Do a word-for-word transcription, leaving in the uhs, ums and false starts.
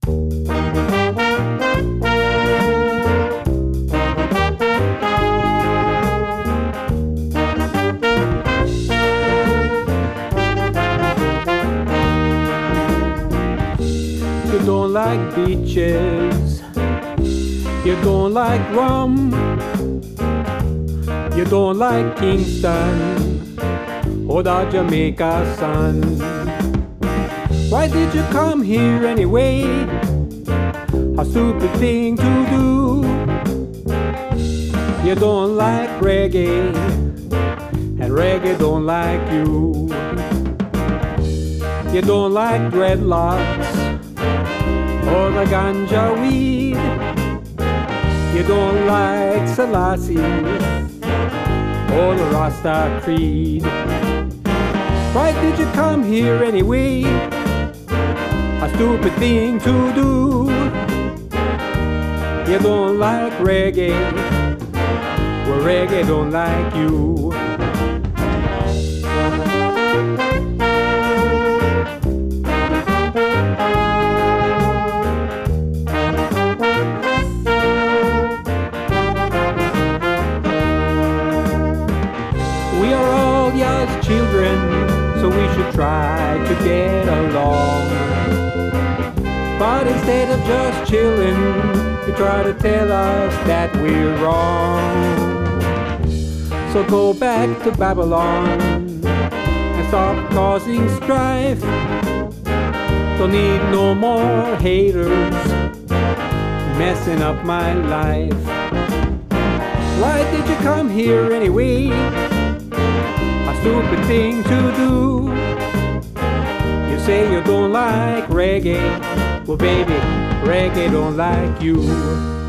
You don't like beaches, you don't like rum, you don't like Kingston or the Jamaica sun. Why did you come here anyway? A stupid thing to do. You don't like reggae, and reggae don't like you. You don't like dreadlocks or the ganja weed. You don't like Selassie or the Rasta creed. Why did you come here anyway? A stupid thing to do. You don't like reggae, well reggae don't like you. We are all Yah's children, so we should try to get along. But instead of just chilling, you try to tell us that we're wrong. So go back to Babylon and stop causing strife. Don't need no more haters messing up my life. Why did you come here anyway? A stupid thing to do. You say you don't like reggae, well baby, reggae don't like you.